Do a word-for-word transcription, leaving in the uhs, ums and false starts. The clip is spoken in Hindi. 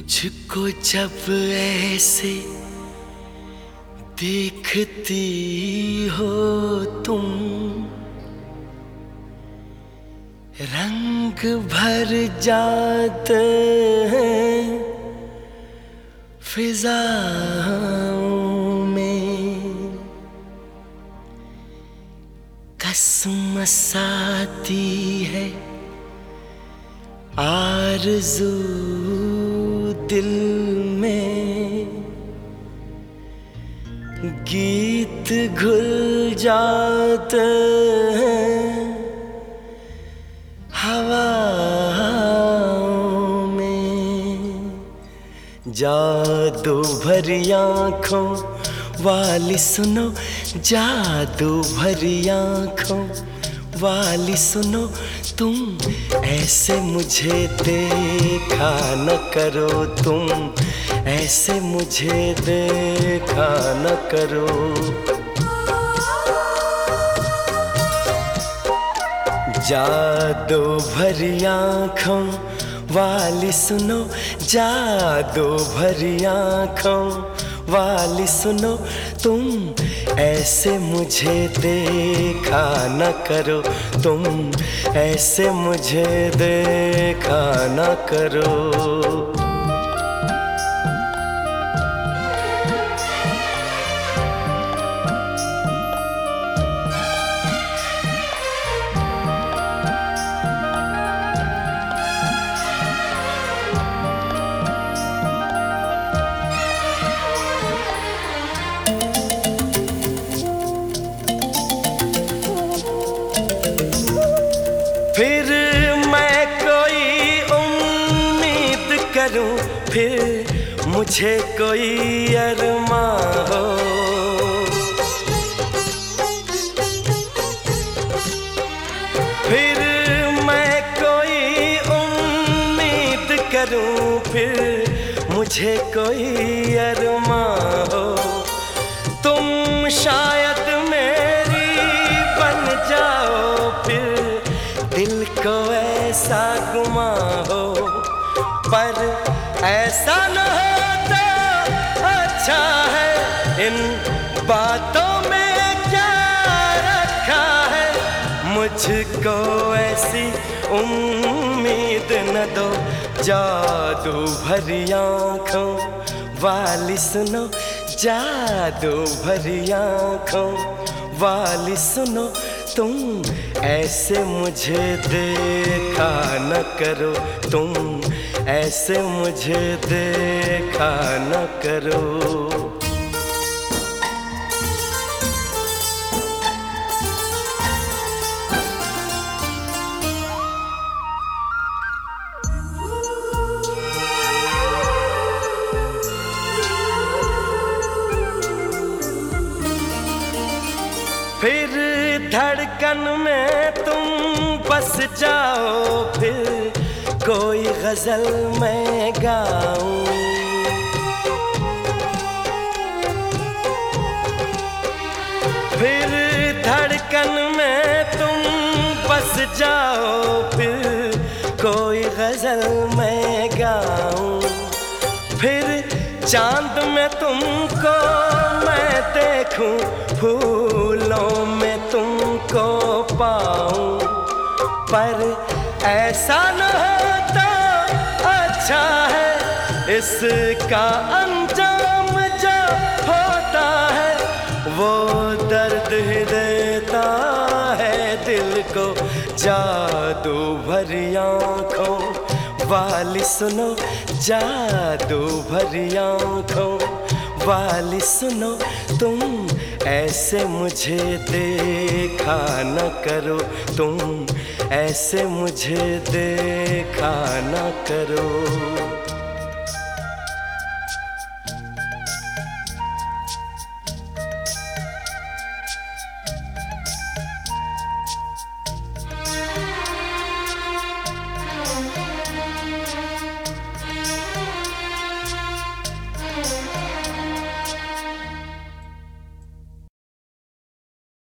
मुझको जब ऐसे देखती हो तुम, रंग भर जाते हैं फिजाओं में। कसमसाती है आरज़ू दिल में, गीत घुल जाते हैं हवाओं में। जादू भरी आँखों वाली सुनो, जादू भरी आँखों वाली सुनो, तुम ऐसे मुझे देखा न करो, तुम ऐसे मुझे देखा न करो। जादू भरी आँखों वाली सुनो, जादू भरी आँखों वाली सुनो, तुम ऐसे मुझे देखा न करो, तुम ऐसे मुझे देखा न करो। फिर मैं कोई उम्मीद करूं, फिर मुझे कोई अरमां हो। फिर मैं कोई उम्मीद करूं, फिर मुझे कोई अरमां हो। तुम शायद मेरी बन जाओ, फिर दिल को ऐसा गुमा हो। पर ऐसा न होता अच्छा है, इन बातों में क्या रखा है। मुझको ऐसी उम्मीद न दो, जादू भरी आँखों वाली सुनो, जादू भरी आँखों वाली सुनो, तुम ऐसे मुझे देखा न करो, तुम ऐसे मुझे देखा न करो। फिर धड़कन में तुम बस जाओ, फिर कोई गजल मैं गाऊं। फिर धड़कन में तुम बस जाओ, फिर कोई गजल मैं गाऊं। फिर चांद में तुमको मैं देखूं, फूलों में तुमको पाऊं। पर ऐसा न होता अच्छा है, इसका अंजाम जो होता है वो दर्द ही देता है दिल को। जादू भरी आँखों वाली सुनो, जादू भरी आँखों वाली सुनो, तुम ऐसे मुझे देखा न करो, तुम ऐसे मुझे देखा न करो।